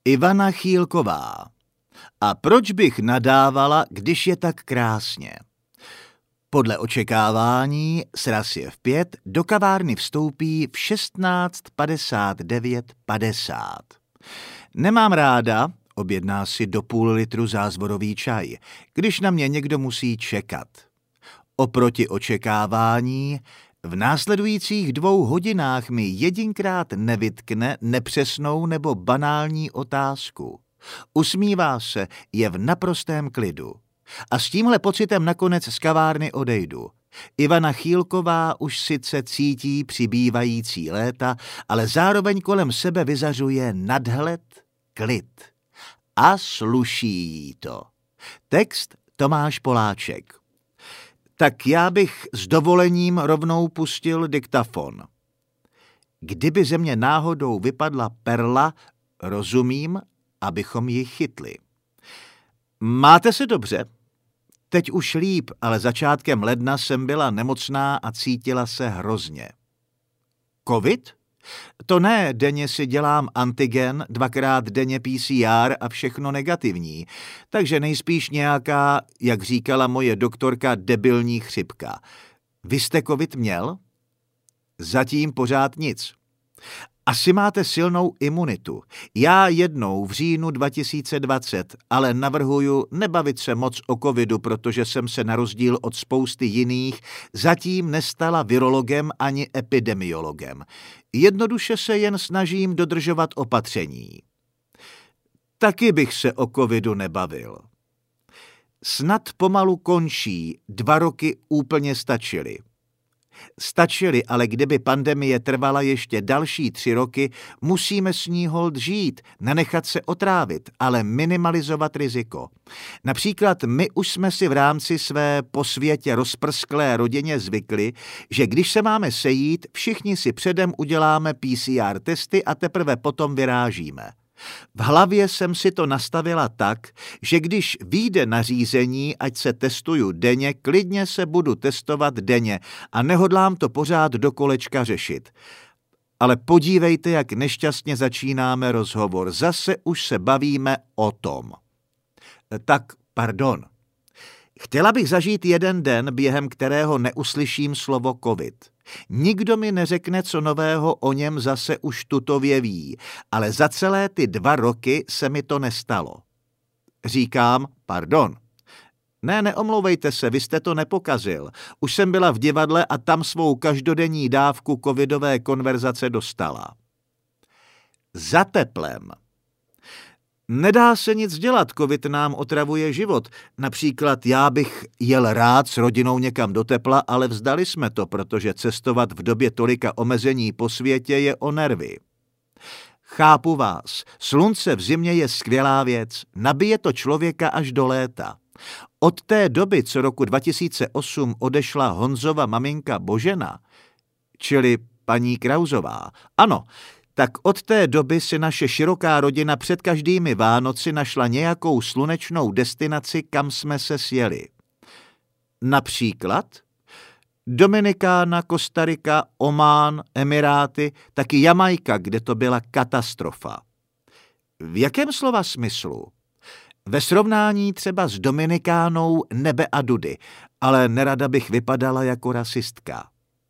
Ivana Chýlková. A proč bych nadávala, když je tak krásně? Podle očekávání sraz je v 5, do kavárny vstoupí v 16:59:50. Nemám ráda, objedná si do půl litru zázvorový čaj, když na mě někdo musí čekat. Oproti očekávání v následujících 2 hodinách mi jedinkrát nevytkne nepřesnou nebo banální otázku. Usmívá se, je v naprostém klidu. A s tímhle pocitem nakonec z kavárny odejdu. Ivana Chýlková už sice cítí přibývající léta, ale zároveň kolem sebe vyzařuje nadhled, klid. A sluší jí to. Text Tomáš Poláček. Tak já bych s dovolením rovnou pustil diktafon. Kdyby ze mě náhodou vypadla perla, rozumím, abychom ji chytli. Máte se dobře? Teď už líp, ale začátkem ledna jsem byla nemocná a cítila se hrozně. Covid? To ne, denně si dělám antigen, 2krát denně PCR a všechno negativní, takže nejspíš nějaká, jak říkala moje doktorka, debilní chřipka. Vy jste covid měl? Zatím pořád nic. Asi máte silnou imunitu. Já jednou v říjnu 2020, ale navrhuju nebavit se moc o covidu, protože jsem se na rozdíl od spousty jiných zatím nestala virologem ani epidemiologem. Jednoduše se jen snažím dodržovat opatření. Taky bych se o covidu nebavil. Snad pomalu končí, 2 roky úplně stačily. Stačily, ale kdyby pandemie trvala ještě další 3 roky, musíme s ní holt žít, nenechat se otrávit, ale minimalizovat riziko. Například my už jsme si v rámci své po světě rozprsklé rodině zvykli, že když se máme sejít, všichni si předem uděláme PCR testy a teprve potom vyrážíme. V hlavě jsem si to nastavila tak, že když vyjde nařízení, ať se testuju denně, klidně se budu testovat denně a nehodlám to pořád do kolečka řešit. Ale podívejte, jak nešťastně začínáme rozhovor. Zase už se bavíme o tom. Tak, pardon. Chtěla bych zažít jeden den, během kterého neuslyším slovo covid. Nikdo mi neřekne, co nového o něm zase už tutově ví, ale za celé ty 2 roky se mi to nestalo. Říkám, pardon. Ne, neomlouvejte se, vy jste to nepokazil. Už jsem byla v divadle a tam svou každodenní dávku covidové konverzace dostala. Za teplem. Nedá se nic dělat, covid nám otravuje život. Například já bych jel rád s rodinou někam do tepla, ale vzdali jsme to, protože cestovat v době tolika omezení po světě je o nervy. Chápu vás, slunce v zimě je skvělá věc, nabije to člověka až do léta. Od té doby, co roku 2008 odešla Honzova maminka Božena, čili paní Krausová, ano, tak od té doby si naše široká rodina před každými Vánoci našla nějakou slunečnou destinaci, kam jsme se sjeli. Například Dominikána, Kostarika, Omán, Emiráty, taky Jamajka, kde to byla katastrofa. V jakém slova smyslu? Ve srovnání třeba s Dominikánou nebe a dudy, ale nerada bych vypadala jako rasistka.